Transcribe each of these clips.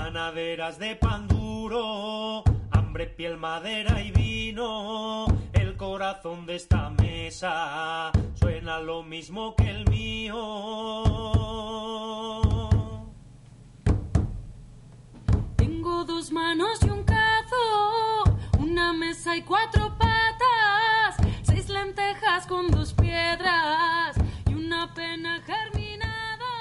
Manaderas de pan duro, hambre, piel, madera y vino. El corazón de esta mesa suena lo mismo que el mío. Tengo 2 manos y un cazo, una mesa y 4 patas, 6 lentejas con 2 piedras y una pena germinada.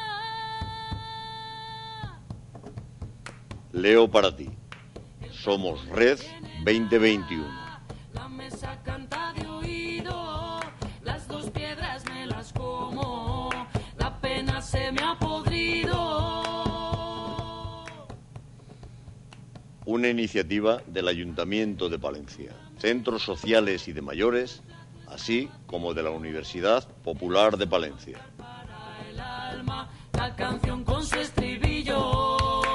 Leo para ti. Somos Red 2021. La mesa canta de oído, las 2 piedras me las como, la pena se me ha podrido. Una iniciativa del Ayuntamiento de Palencia, centros sociales y de mayores, así como de la Universidad Popular de Palencia. Para el alma, la canción con su estribillo.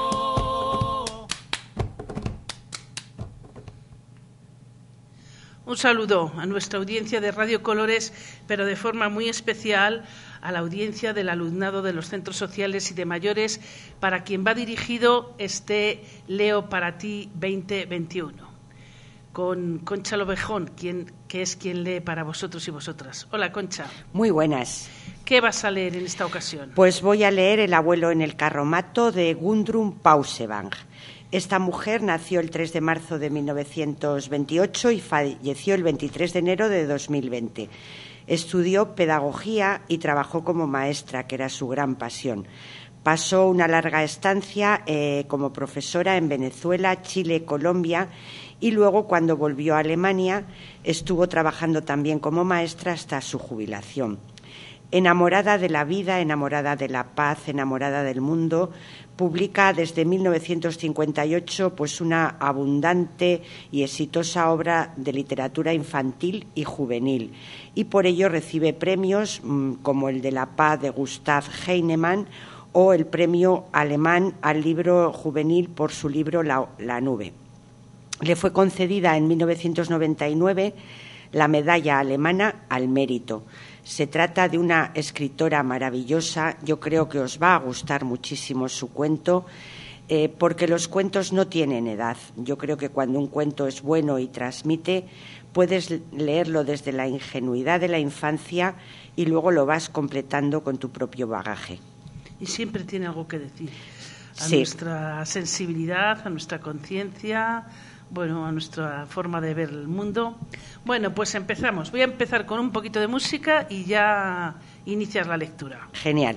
Un saludo a nuestra audiencia de Radio Colores, pero de forma muy especial a la audiencia del alumnado de los centros sociales y de mayores, para quien va dirigido este Leo para ti 2021. Con Concha Lobejón, que es quien lee para vosotros y vosotras. Hola, Concha. Muy buenas. ¿Qué vas a leer en esta ocasión? Pues voy a leer El abuelo en el carromato de Gudrun Pausevang. Esta mujer nació el 3 de marzo de 1928 y falleció el 23 de enero de 2020. Estudió pedagogía y trabajó como maestra, que era su gran pasión. Pasó una larga estancia como profesora en Venezuela, Chile, Colombia, y luego, cuando volvió a Alemania, estuvo trabajando también como maestra hasta su jubilación. Enamorada de la vida, enamorada de la paz, enamorada del mundo, publica desde 1958 pues una abundante y exitosa obra de literatura infantil y juvenil, y por ello recibe premios como el de la Paz de Gustav Heinemann o el premio alemán al libro juvenil por su libro La nube. Le fue concedida en 1999 la medalla alemana al mérito. Se trata de una escritora maravillosa. Yo creo que os va a gustar muchísimo su cuento, porque los cuentos no tienen edad. Yo creo que cuando un cuento es bueno y transmite, puedes leerlo desde la ingenuidad de la infancia y luego lo vas completando con tu propio bagaje. Y siempre tiene algo que decir a Sí. nuestra sensibilidad, a nuestra conciencia, bueno, a nuestra forma de ver el mundo. Bueno, pues empezamos. Voy a empezar con un poquito de música y ya inicias la lectura. Genial.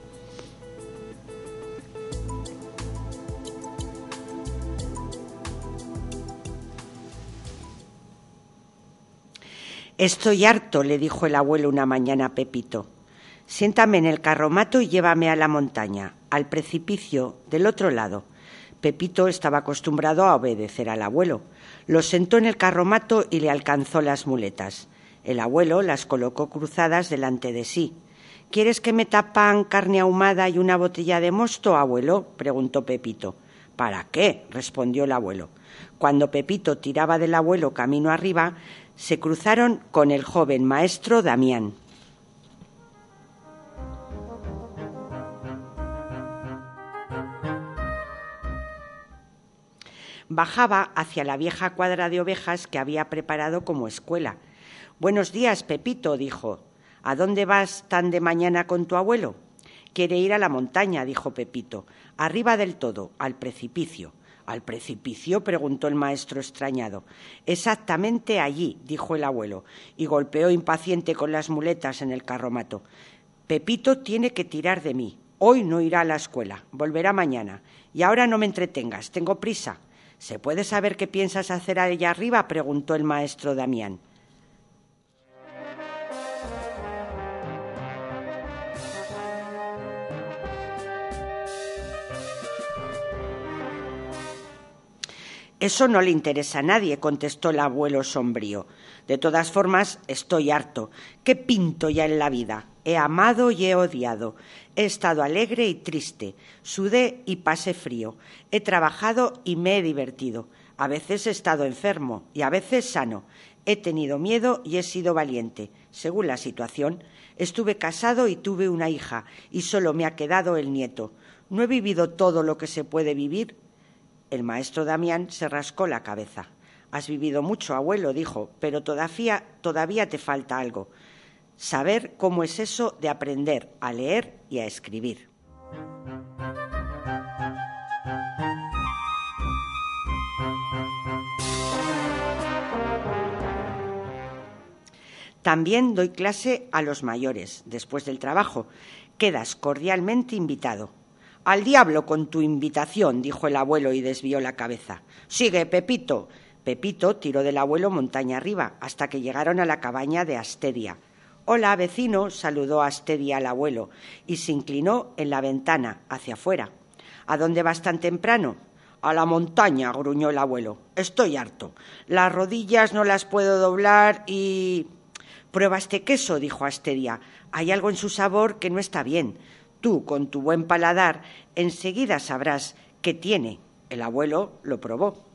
Estoy harto, le dijo el abuelo una mañana a Pepito. Siéntame en el carromato y llévame a la montaña, al precipicio del otro lado. Pepito estaba acostumbrado a obedecer al abuelo. Lo sentó en el carromato y le alcanzó las muletas. El abuelo las colocó cruzadas delante de sí. ¿Quieres que meta pan, carne ahumada y una botella de mosto, abuelo?, preguntó Pepito. ¿Para qué?, respondió el abuelo. Cuando Pepito tiraba del abuelo camino arriba, se cruzaron con el joven maestro Damián. Bajaba hacia la vieja cuadra de ovejas que había preparado como escuela. «Buenos días, Pepito», dijo. «¿A dónde vas tan de mañana con tu abuelo?» «Quiere ir a la montaña», dijo Pepito. «Arriba del todo, al precipicio». «¿Al precipicio?», preguntó el maestro extrañado. «Exactamente allí», dijo el abuelo, y golpeó impaciente con las muletas en el carromato. «Pepito tiene que tirar de mí. Hoy no irá a la escuela, volverá mañana. Y ahora no me entretengas, tengo prisa». «¿Se puede saber qué piensas hacer allá arriba?», preguntó el maestro Damián. «Eso no le interesa a nadie», contestó el abuelo sombrío. «De todas formas, estoy harto. ¿Qué pinto ya en la vida? He amado y he odiado. He estado alegre y triste. Sudé y pasé frío. He trabajado y me he divertido. A veces he estado enfermo y a veces sano. He tenido miedo y he sido valiente, según la situación. Estuve casado y tuve una hija, y solo me ha quedado el nieto. ¿No he vivido todo lo que se puede vivir? El maestro Damián se rascó la cabeza. «Has vivido mucho, abuelo», dijo, «pero todavía te falta algo. Saber cómo es eso de aprender a leer y a escribir». También doy clase a los mayores, después del trabajo. Quedas cordialmente invitado. «Al diablo con tu invitación», dijo el abuelo y desvió la cabeza. «Sigue, Pepito». Pepito tiró del abuelo montaña arriba, hasta que llegaron a la cabaña de Asteria. «Hola, vecino», saludó Asteria al abuelo, y se inclinó en la ventana, hacia afuera. «¿A dónde vas tan temprano?» «A la montaña», gruñó el abuelo. «Estoy harto. Las rodillas no las puedo doblar y...» «Prueba este queso», dijo Asteria. «Hay algo en su sabor que no está bien. Tú, con tu buen paladar, enseguida sabrás qué tiene». El abuelo lo probó.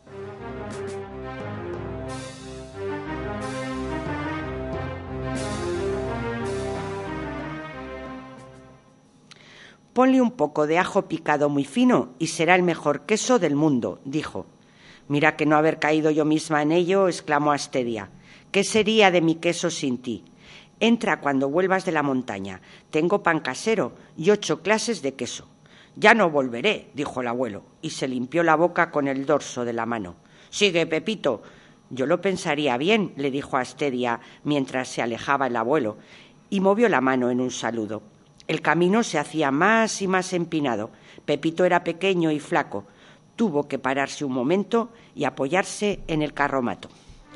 «Ponle un poco de ajo picado muy fino y será el mejor queso del mundo», dijo. «Mira que no haber caído yo misma en ello», exclamó Asteria. «¿Qué sería de mi queso sin ti? Entra cuando vuelvas de la montaña. Tengo pan casero y 8 clases de queso». «Ya no volveré», dijo el abuelo, y se limpió la boca con el dorso de la mano. «Sigue, Pepito». «Yo lo pensaría bien», le dijo Asteria mientras se alejaba el abuelo, y movió la mano en un saludo. El camino se hacía más y más empinado. Pepito era pequeño y flaco. Tuvo que pararse un momento y apoyarse en el carromato.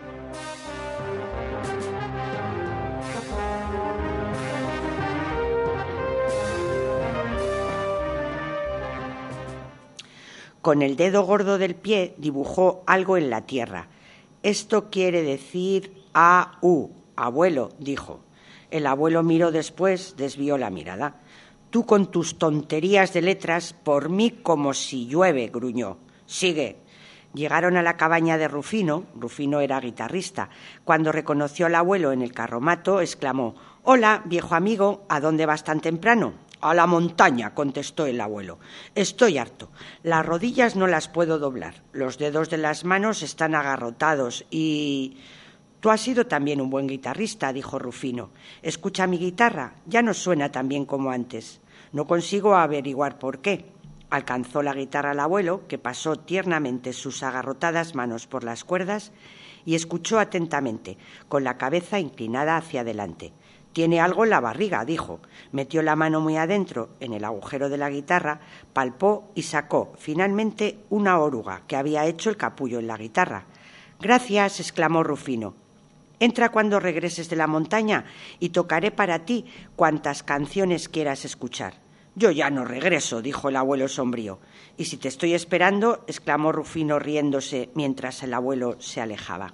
Con el dedo gordo del pie dibujó algo en la tierra. «Esto quiere decir A-U, abuelo», dijo. El abuelo miró después, desvió la mirada. «Tú con tus tonterías de letras, por mí como si llueve», gruñó. «Sigue». Llegaron a la cabaña de Rufino. Rufino era guitarrista. Cuando reconoció al abuelo en el carromato, exclamó: «Hola, viejo amigo, ¿a dónde vas tan temprano?» «A la montaña», contestó el abuelo. «Estoy harto. Las rodillas no las puedo doblar. Los dedos de las manos están agarrotados y...» «Tú has sido también un buen guitarrista», dijo Rufino. «Escucha mi guitarra, ya no suena tan bien como antes. No consigo averiguar por qué». Alcanzó la guitarra al abuelo, que pasó tiernamente sus agarrotadas manos por las cuerdas y escuchó atentamente, con la cabeza inclinada hacia adelante. «Tiene algo en la barriga», dijo. Metió la mano muy adentro, en el agujero de la guitarra, palpó y sacó, finalmente, una oruga que había hecho el capullo en la guitarra. «Gracias», exclamó Rufino. «Entra cuando regreses de la montaña y tocaré para ti cuantas canciones quieras escuchar». «Yo ya no regreso», dijo el abuelo sombrío. «Y si te estoy esperando», exclamó Rufino riéndose mientras el abuelo se alejaba.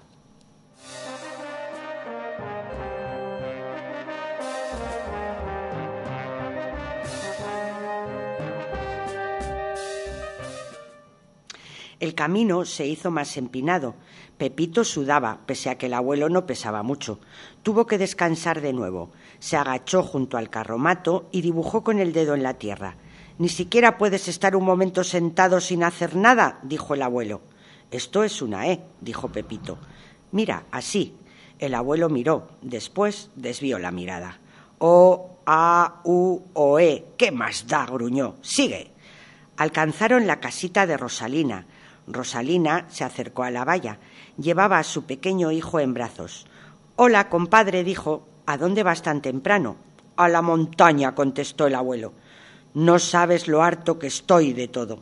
El camino se hizo más empinado. Pepito sudaba, pese a que el abuelo no pesaba mucho. Tuvo que descansar de nuevo. Se agachó junto al carromato y dibujó con el dedo en la tierra. «Ni siquiera puedes estar un momento sentado sin hacer nada», dijo el abuelo. «Esto es una E», dijo Pepito. «Mira, así». El abuelo miró, después desvió la mirada. «O, A, U, O, E. ¿Qué más da?», gruñó. «Sigue». Alcanzaron la casita de Rosalina. Rosalina se acercó a la valla. Llevaba a su pequeño hijo en brazos. «Hola, compadre», dijo. «¿A dónde vas tan temprano?» «A la montaña», contestó el abuelo. «No sabes lo harto que estoy de todo».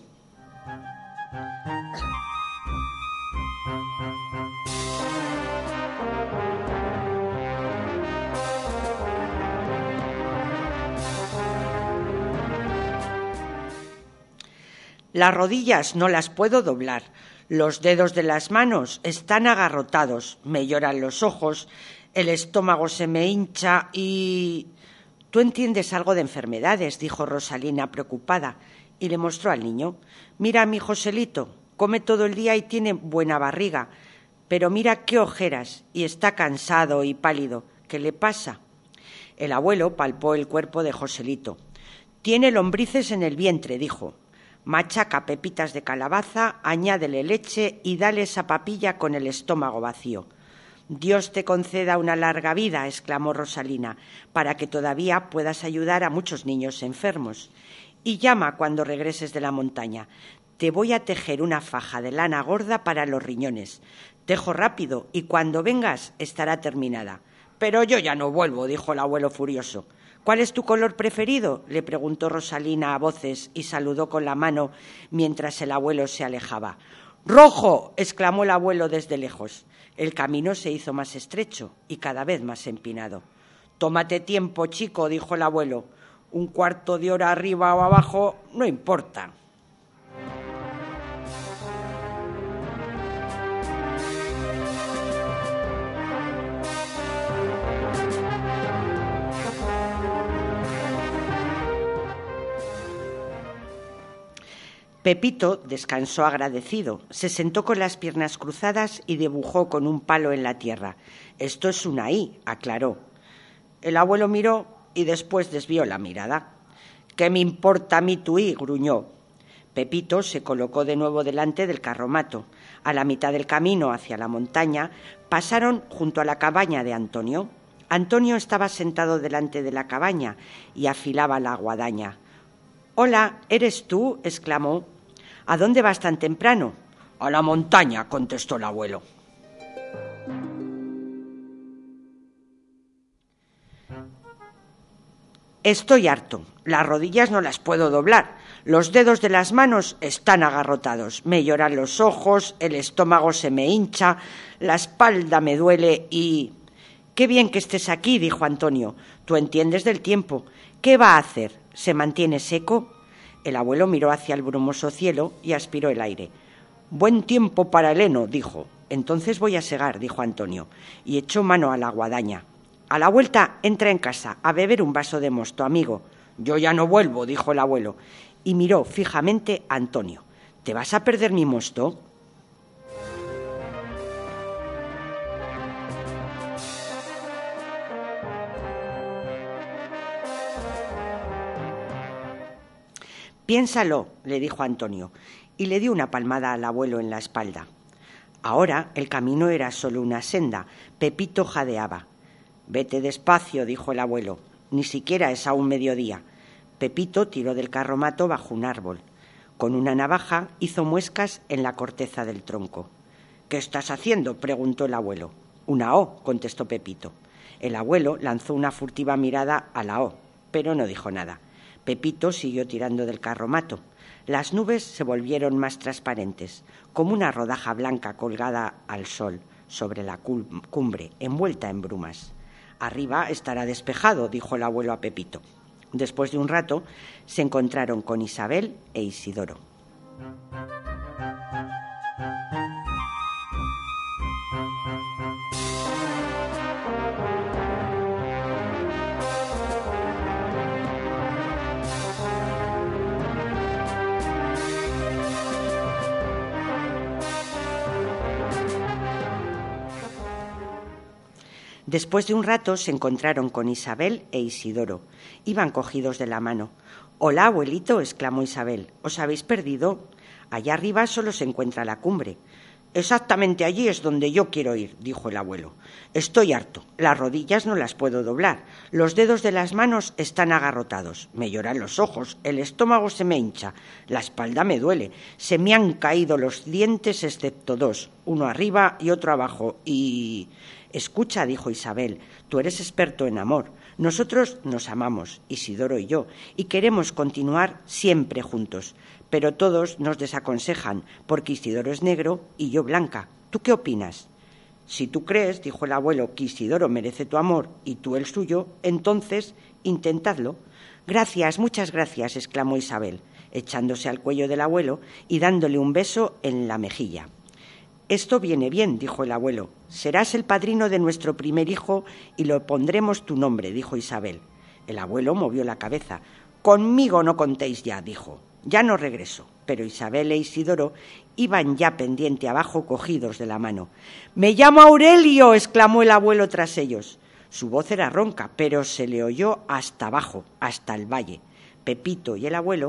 «Las rodillas no las puedo doblar. Los dedos de las manos están agarrotados. Me lloran los ojos. El estómago se me hincha y...» «Tú entiendes algo de enfermedades», dijo Rosalina preocupada, y le mostró al niño. «Mira a mi Joselito, come todo el día y tiene buena barriga, pero mira qué ojeras, y está cansado y pálido. ¿Qué le pasa?» El abuelo palpó el cuerpo de Joselito. «Tiene lombrices en el vientre», dijo. Machaca pepitas de calabaza, añádele leche y dale esa papilla con el estómago vacío. Dios te conceda una larga vida, exclamó Rosalina, para que todavía puedas ayudar a muchos niños enfermos. Y llama cuando regreses de la montaña. Te voy a tejer una faja de lana gorda para los riñones. Tejo rápido y cuando vengas estará terminada. Pero yo ya no vuelvo, dijo el abuelo furioso. ¿Cuál es tu color preferido?, le preguntó Rosalina a voces y saludó con la mano mientras el abuelo se alejaba. ¡Rojo!, exclamó el abuelo desde lejos. El camino se hizo más estrecho y cada vez más empinado. Tómate tiempo, chico, dijo el abuelo. Un cuarto de hora arriba o abajo no importa. Pepito descansó agradecido, se sentó con las piernas cruzadas y dibujó con un palo en la tierra. Esto es una I, aclaró. El abuelo miró y después desvió la mirada. ¿Qué me importa a mí tu I?, gruñó. Pepito se colocó de nuevo delante del carromato. A la mitad del camino hacia la montaña pasaron junto a la cabaña de Antonio. Antonio estaba sentado delante de la cabaña y afilaba la guadaña. «Hola, ¿eres tú?», exclamó. «¿A dónde vas tan temprano?». «A la montaña», contestó el abuelo. Estoy harto. Las rodillas no las puedo doblar. Los dedos de las manos están agarrotados. Me lloran los ojos, el estómago se me hincha, la espalda me duele y... «Qué bien que estés aquí», dijo Antonio. «Tú entiendes del tiempo. ¿Qué va a hacer? ¿Se mantiene seco?». El abuelo miró hacia el brumoso cielo y aspiró el aire. «Buen tiempo para el heno», dijo. «Entonces voy a segar», dijo Antonio, y echó mano a la guadaña. «A la vuelta entra en casa a beber un vaso de mosto, amigo». «Yo ya no vuelvo», dijo el abuelo, y miró fijamente a Antonio. «¿Te vas a perder mi mosto?». «Piénsalo», le dijo Antonio, y le dio una palmada al abuelo en la espalda. Ahora el camino era solo una senda. Pepito jadeaba. «Vete despacio», dijo el abuelo. «Ni siquiera es aún mediodía». Pepito tiró del carromato bajo un árbol. Con una navaja hizo muescas en la corteza del tronco. «¿Qué estás haciendo?», preguntó el abuelo. «Una O», contestó Pepito. El abuelo lanzó una furtiva mirada a la O, pero no dijo nada. Pepito siguió tirando del carromato. Las nubes se volvieron más transparentes, como una rodaja blanca colgada al sol sobre la cumbre, envuelta en brumas. «Arriba estará despejado», dijo el abuelo a Pepito. Después de un rato se encontraron con Isabel e Isidoro. Después de un rato se encontraron con Isabel e Isidoro. Iban cogidos de la mano. «Hola, abuelito», exclamó Isabel. «¿Os habéis perdido? Allá arriba solo se encuentra la cumbre». «Exactamente allí es donde yo quiero ir», dijo el abuelo. «Estoy harto. Las rodillas no las puedo doblar. Los dedos de las manos están agarrotados. Me lloran los ojos. El estómago se me hincha. La espalda me duele. Se me han caído los dientes excepto dos. Uno arriba y otro abajo. Y...» «Escucha», dijo Isabel, «tú eres experto en amor. Nosotros nos amamos, Isidoro y yo, y queremos continuar siempre juntos. Pero todos nos desaconsejan, porque Isidoro es negro y yo blanca. ¿Tú qué opinas?» «Si tú crees», dijo el abuelo, «que Isidoro merece tu amor y tú el suyo, entonces intentadlo». «Gracias, muchas gracias», exclamó Isabel, echándose al cuello del abuelo y dándole un beso en la mejilla. «Esto viene bien», dijo el abuelo. «Serás el padrino de nuestro primer hijo y le pondremos tu nombre», dijo Isabel. El abuelo movió la cabeza. «Conmigo no contéis ya», dijo. «Ya no regreso». Pero Isabel e Isidoro iban ya pendiente abajo, cogidos de la mano. «¡Me llamo Aurelio!», exclamó el abuelo tras ellos. Su voz era ronca, pero se le oyó hasta abajo, hasta el valle. Pepito y el abuelo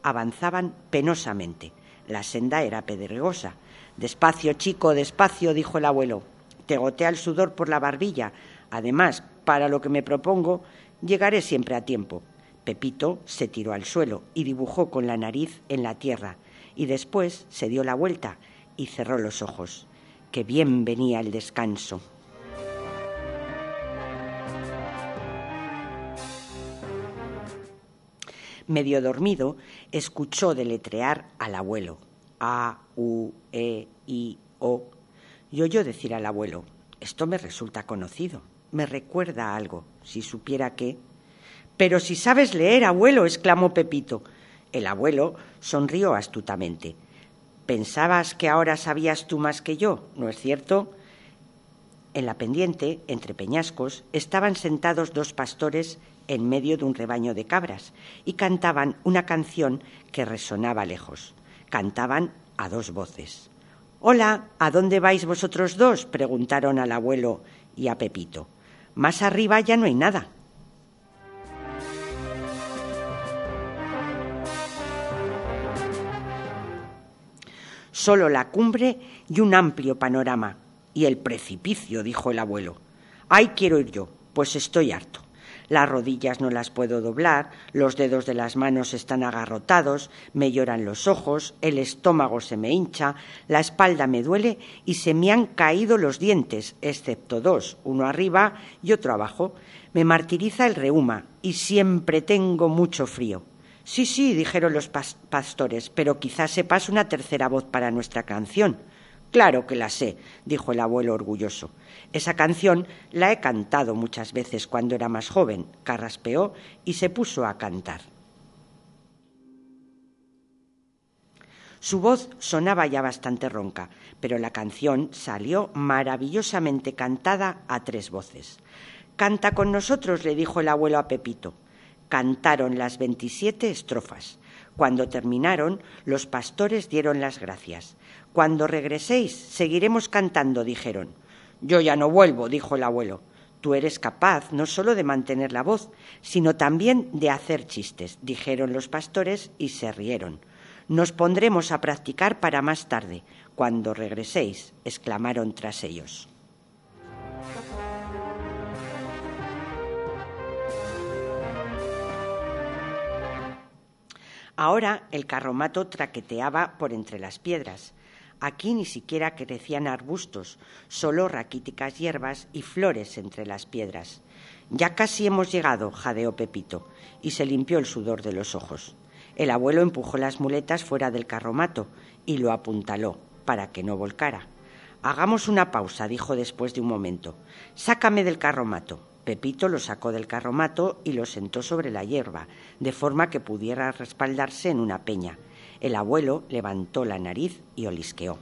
Avanzaban penosamente. La senda era pedregosa. «Despacio, chico, despacio», dijo el abuelo. «Te gotea el sudor por la barbilla. Además, para lo que me propongo, llegaré siempre a tiempo». Pepito se tiró al suelo y dibujó con la nariz en la tierra, y después se dio la vuelta y cerró los ojos. ¡Qué bien venía el descanso! Medio dormido, escuchó deletrear al abuelo. A, U, E, I, O. Y oyó decir al abuelo: «Esto me resulta conocido. Me recuerda a algo. Si supiera qué». «Pero si sabes leer, abuelo», exclamó Pepito. El abuelo sonrió astutamente. «Pensabas que ahora sabías tú más que yo, ¿no es cierto?». En la pendiente, entre peñascos, estaban sentados dos pastores en medio de un rebaño de cabras y cantaban una canción que resonaba lejos. Cantaban a dos voces. «Hola, ¿a dónde vais vosotros dos?», preguntaron al abuelo y a Pepito. «Más arriba ya no hay nada». «Solo la cumbre y un amplio panorama. Y el precipicio», dijo el abuelo. «Ahí quiero ir yo, pues estoy harto. Las rodillas no las puedo doblar, los dedos de las manos están agarrotados, me lloran los ojos, el estómago se me hincha, la espalda me duele y se me han caído los dientes, excepto dos, uno arriba y otro abajo. Me martiriza el reuma y siempre tengo mucho frío». «Sí, sí», dijeron los pastores, «pero quizás sepas una tercera voz para nuestra canción». «Claro que la sé», dijo el abuelo orgulloso. «Esa canción la he cantado muchas veces cuando era más joven», carraspeó y se puso a cantar. Su voz sonaba ya bastante ronca, pero la canción salió maravillosamente cantada a tres voces. «Canta con nosotros», le dijo el abuelo a Pepito. Cantaron las 27 estrofas. Cuando terminaron, los pastores dieron las gracias. «Cuando regreséis, seguiremos cantando», dijeron. «Yo ya no vuelvo», dijo el abuelo. «Tú eres capaz no solo de mantener la voz, sino también de hacer chistes», dijeron los pastores y se rieron. «Nos pondremos a practicar para más tarde, cuando regreséis», exclamaron tras ellos. Ahora el carromato traqueteaba por entre las piedras. Aquí ni siquiera crecían arbustos, solo raquíticas hierbas y flores entre las piedras. «Ya casi hemos llegado», jadeó Pepito, y se limpió el sudor de los ojos. El abuelo empujó las muletas fuera del carromato y lo apuntaló para que no volcara. «Hagamos una pausa», dijo después de un momento. «Sácame del carromato». Pepito lo sacó del carromato y lo sentó sobre la hierba, de forma que pudiera respaldarse en una peña. El abuelo levantó la nariz y olisqueó.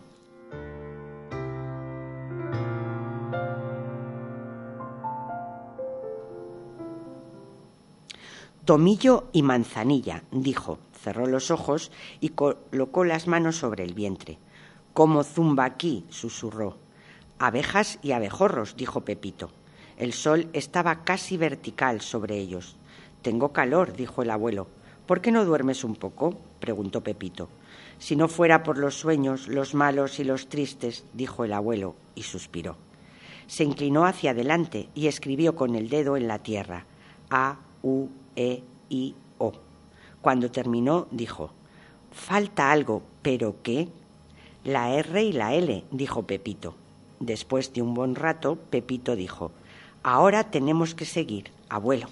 «Tomillo y manzanilla», dijo, cerró los ojos y colocó las manos sobre el vientre. «¿Cómo zumba aquí?», susurró. «Abejas y abejorros», dijo Pepito. El sol estaba casi vertical sobre ellos. «Tengo calor», dijo el abuelo. «¿Por qué no duermes un poco?», preguntó Pepito. «Si no fuera por los sueños, los malos y los tristes», dijo el abuelo y suspiró. Se inclinó hacia adelante y escribió con el dedo en la tierra: A, U, E, I, O. Cuando terminó, dijo: «Falta algo, ¿pero qué?». «La R y la L», dijo Pepito. Después de un buen rato, Pepito dijo: «Ahora tenemos que seguir, abuelo».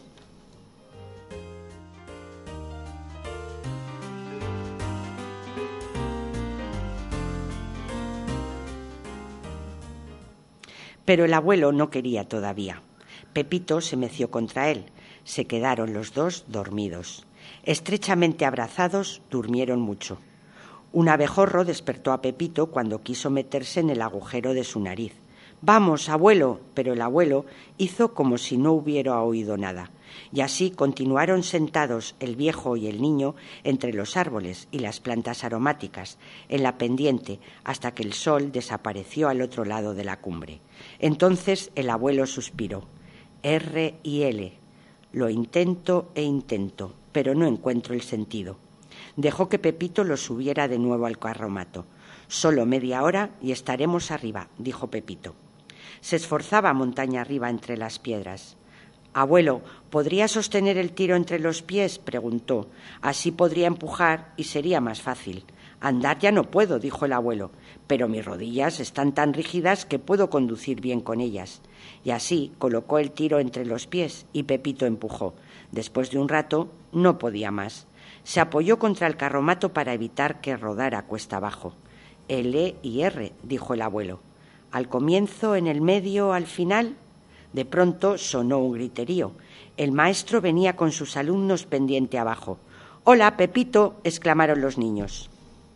Pero el abuelo no quería todavía. Pepito se meció contra él. Se quedaron los dos dormidos. Estrechamente abrazados, durmieron mucho. Un abejorro despertó a Pepito cuando quiso meterse en el agujero de su nariz. «Vamos, abuelo», pero el abuelo hizo como si no hubiera oído nada. Y así continuaron sentados el viejo y el niño entre los árboles y las plantas aromáticas, en la pendiente, hasta que el sol desapareció al otro lado de la cumbre. Entonces el abuelo suspiró: «R y L. Lo intento e intento, pero no encuentro el sentido». Dejó que Pepito lo subiera de nuevo al carromato. «Solo media hora y estaremos arriba», dijo Pepito. Se esforzaba montaña arriba entre las piedras. «Abuelo, ¿podría sostener el tiro entre los pies?», preguntó. «Así podría empujar y sería más fácil». «Andar ya no puedo», dijo el abuelo, «pero mis rodillas están tan rígidas que puedo conducir bien con ellas». Y así colocó el tiro entre los pies y Pepito empujó. Después de un rato no podía más. Se apoyó contra el carromato para evitar que rodara cuesta abajo. «L y R», dijo el abuelo. «Al comienzo, en el medio, al final». De pronto sonó un griterío. El maestro venía con sus alumnos pendiente abajo. «¡Hola, Pepito!», exclamaron los niños.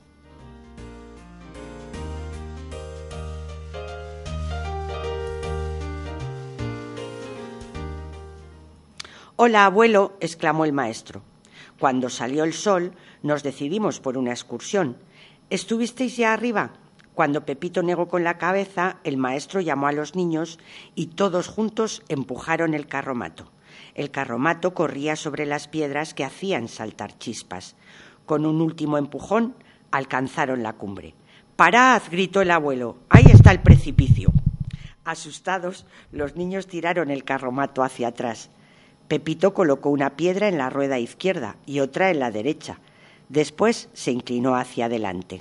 «Hola, abuelo», exclamó el maestro. Cuando salió el sol, nos decidimos por una excursión. ¿Estuvisteis ya arriba? Cuando Pepito negó con la cabeza, el maestro llamó a los niños y todos juntos empujaron el carromato. El carromato corría sobre las piedras que hacían saltar chispas. Con un último empujón, alcanzaron la cumbre. «¡Parad!», gritó el abuelo. «¡Ahí está el precipicio!». Asustados, los niños tiraron el carromato hacia atrás. Pepito colocó una piedra en la rueda izquierda y otra en la derecha. Después se inclinó hacia adelante.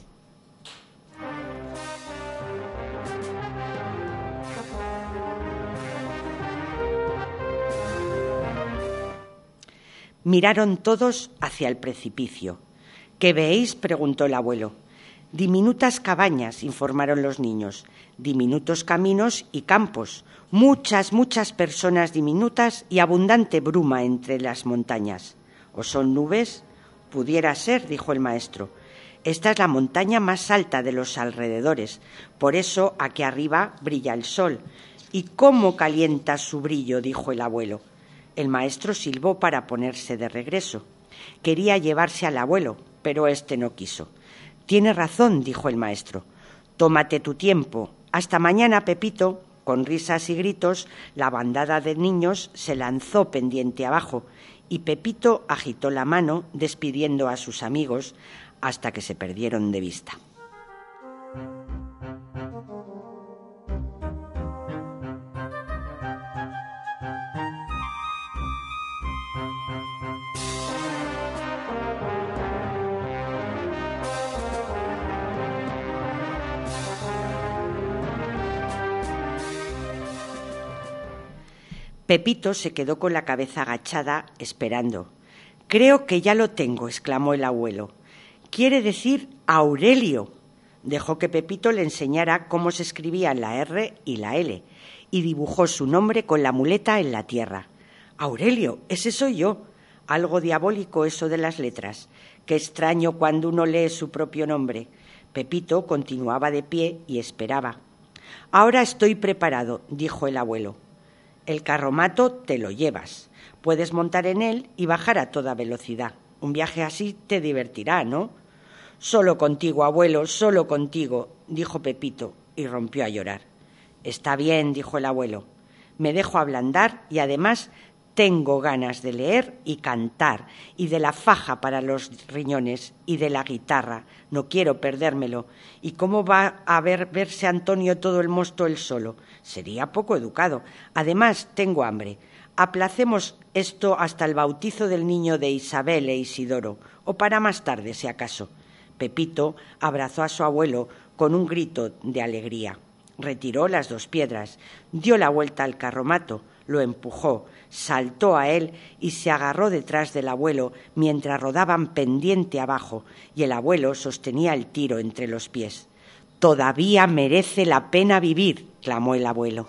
Miraron todos hacia el precipicio. «¿Qué veis?», preguntó el abuelo. «Diminutas cabañas», informaron los niños, «diminutos caminos y campos, muchas, muchas personas diminutas y abundante bruma entre las montañas». «¿O son nubes?». «Pudiera ser», dijo el maestro. «Esta es la montaña más alta de los alrededores, por eso aquí arriba brilla el sol». «¿Y cómo calienta su brillo?», dijo el abuelo. El maestro silbó para ponerse de regreso. Quería llevarse al abuelo, pero éste no quiso. «Tiene razón», dijo el maestro. «Tómate tu tiempo. Hasta mañana, Pepito». Con risas y gritos, la bandada de niños se lanzó pendiente abajo y Pepito agitó la mano despidiendo a sus amigos hasta que se perdieron de vista. Pepito se quedó con la cabeza agachada, esperando. «Creo que ya lo tengo», exclamó el abuelo. «Quiere decir Aurelio». Dejó que Pepito le enseñara cómo se escribían la R y la L, y dibujó su nombre con la muleta en la tierra. «Aurelio, ese soy yo». Algo diabólico eso de las letras. Qué extraño cuando uno lee su propio nombre. Pepito continuaba de pie y esperaba. «Ahora estoy preparado», dijo el abuelo. «El carromato te lo llevas. Puedes montar en él y bajar a toda velocidad. Un viaje así te divertirá, ¿no?» «Solo contigo, abuelo, solo contigo», dijo Pepito y rompió a llorar. «Está bien», dijo el abuelo. «Me dejo ablandar y además tengo ganas de leer y cantar y de la faja para los riñones y de la guitarra. No quiero perdérmelo. ¿Y cómo va a verse Antonio todo el mosto él solo? Sería poco educado. Además, tengo hambre. Aplacemos esto hasta el bautizo del niño de Isabel e Isidoro, o para más tarde, si acaso». Pepito abrazó a su abuelo con un grito de alegría. Retiró las 2 piedras, dio la vuelta al carromato, lo empujó, saltó a él y se agarró detrás del abuelo mientras rodaban pendiente abajo y el abuelo sostenía el tiro entre los pies. «Todavía merece la pena vivir», clamó el abuelo.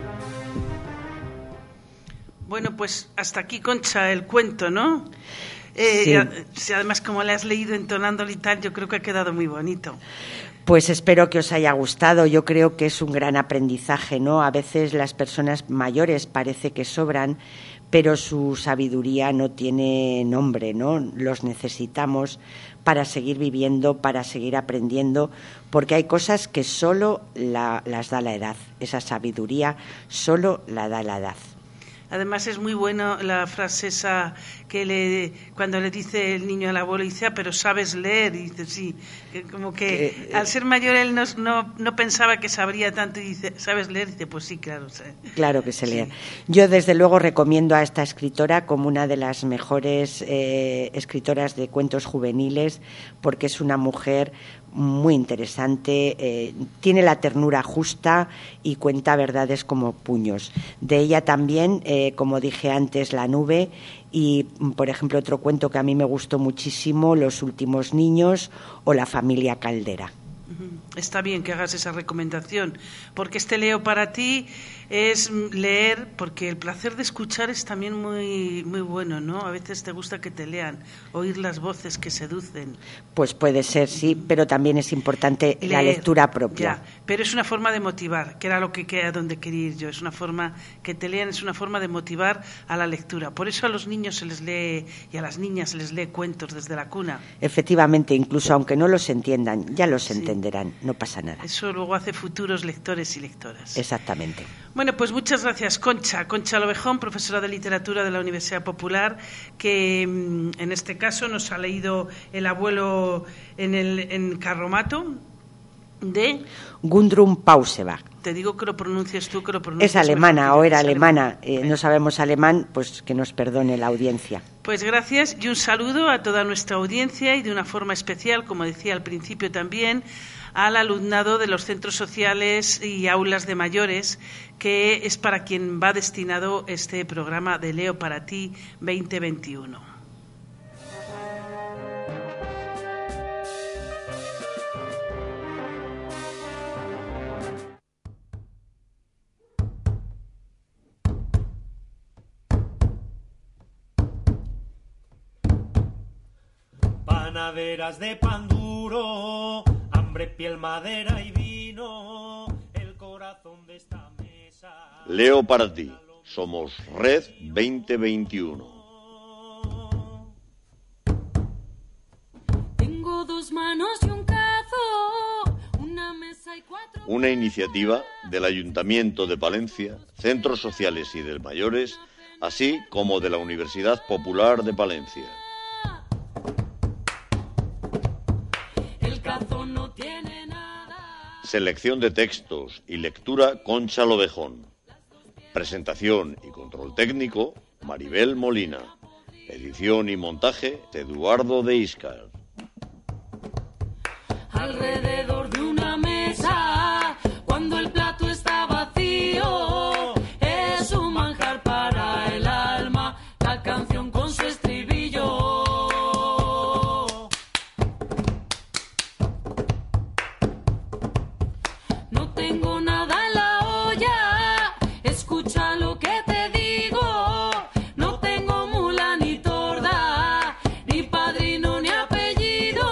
Bueno, pues hasta aquí, Concha, el cuento, ¿no? Sí. Además, como le has leído entonándolo y tal, yo creo que ha quedado muy bonito. Pues espero que os haya gustado. Yo creo que es un gran aprendizaje, ¿no? A veces las personas mayores parece que sobran, pero su sabiduría no tiene nombre, ¿no? Los necesitamos para seguir viviendo, para seguir aprendiendo, porque hay cosas que solo las da la edad. Esa sabiduría solo la da la edad. Además es muy bueno la frase esa que cuando le dice el niño al abuelo, dice, pero sabes leer, y dice, sí, como que al ser mayor él no pensaba que sabría tanto, y dice, ¿sabes leer? Y dice, pues sí, claro. Claro que se lee. Sí. Yo desde luego recomiendo a esta escritora como una de las mejores escritoras de cuentos juveniles, porque es una mujer muy interesante, tiene la ternura justa y cuenta verdades como puños. De ella también, como dije antes, La nube y, por ejemplo, otro cuento que a mí me gustó muchísimo, Los últimos niños o La familia Caldera. Está bien que hagas esa recomendación, porque este Leo para ti es leer, porque el placer de escuchar es también muy, muy bueno, ¿no? A veces te gusta que te lean, oír las voces que seducen. Pues puede ser, sí, pero también es importante leer, la lectura propia. Ya, pero es una forma de motivar, que era a donde quería ir yo. Es una forma, que te lean es una forma de motivar a la lectura. Por eso a los niños se les lee y a las niñas se les lee cuentos desde la cuna. Efectivamente, incluso aunque no los entiendan, ya los entenderán, no pasa nada. Eso luego hace futuros lectores y lectoras. Exactamente. Bueno, pues muchas gracias, Concha Lovejón, profesora de literatura de la Universidad Popular, que en este caso nos ha leído El abuelo en Carromato de Gundrun Pausebach. Te digo que lo pronuncias tú, que lo pronuncias. Es alemana o era alemana. No sabemos alemán, pues que nos perdone la audiencia. Pues gracias y un saludo a toda nuestra audiencia y de una forma especial, como decía al principio también, al alumnado de los centros sociales y aulas de mayores, que es para quien va destinado este programa de Leo para ti 2021. Panaderas de pan duro, hambre, piel, madera y vino, el corazón de esta mesa. Leo para ti, somos Red 2021. Tengo 2 manos y un cazo, una mesa y 4. Una iniciativa del Ayuntamiento de Palencia, Centros Sociales y de Mayores, así como de la Universidad Popular de Palencia. Selección de textos y lectura Concha Lovejón. Presentación y control técnico Maribel Molina. Edición y montaje Eduardo de Iscar. Alrededor de una mesa, cuando el plato está vacío, es un manjar para el alma, la canción con su estribillo. No tengo nada en la olla, escucha lo que te digo. No tengo mula ni torda, ni padrino ni apellido.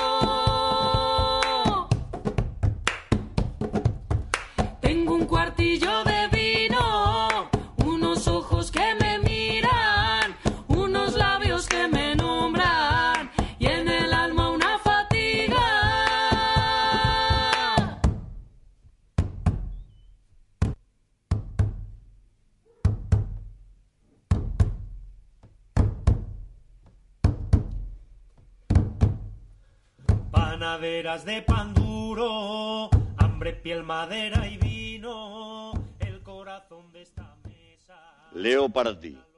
Tengo un cuartillo de vino, unos ojos que me miran, unos labios que me nombran, y en el alma una fatiga. Panaderas de pan duro, hambre, piel, madera y vino, el corazón de esta mesa. Leo para ti,